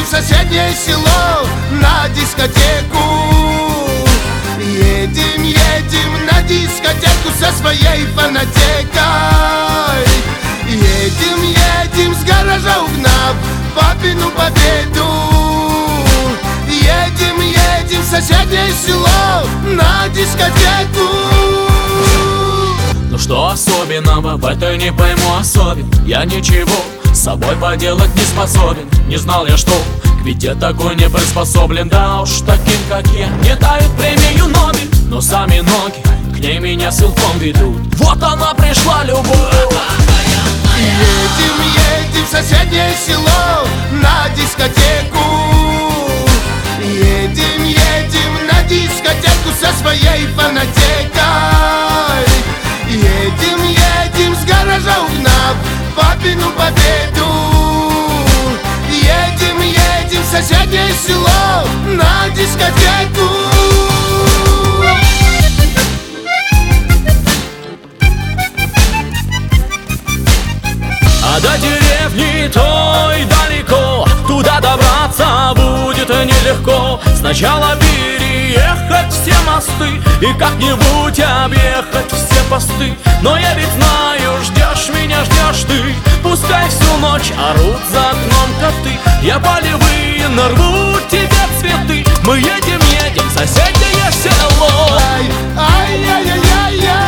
в соседнее село на дискотеку. Едем, едем на дискотеку со своей фонотекой. Едем, едем с гаража угнав папину победу. Едем, едем в соседнее село на дискотеку. Ну что особенного в этой не пойму особен? Я ничего с собой поделать не способен. Не знал я, что к беде такой не приспособлен. Да уж таким, как я, не дают премию Нобель, но сами ноги к ней меня силком ведут. Вот она пришла, любовь. Едем, едем в соседнее село на дискотеку. Едем, едем на дискотеку со своей фонотекой. Едем, едем с гаража угнав папину победу. Едем, едем в соседнее село на дискотеку. А до деревни той далеко, туда добраться будет нелегко. Сначала переехать все мосты и как-нибудь объехать все посты. Но я ведь знаю, ждешь меня, ждешь ты. Пускай всю ночь орут за окном коты. Я полевые нарву тебе цветы. Мы едем, едем в соседнее село. Ай-яй-яй-яй-яй.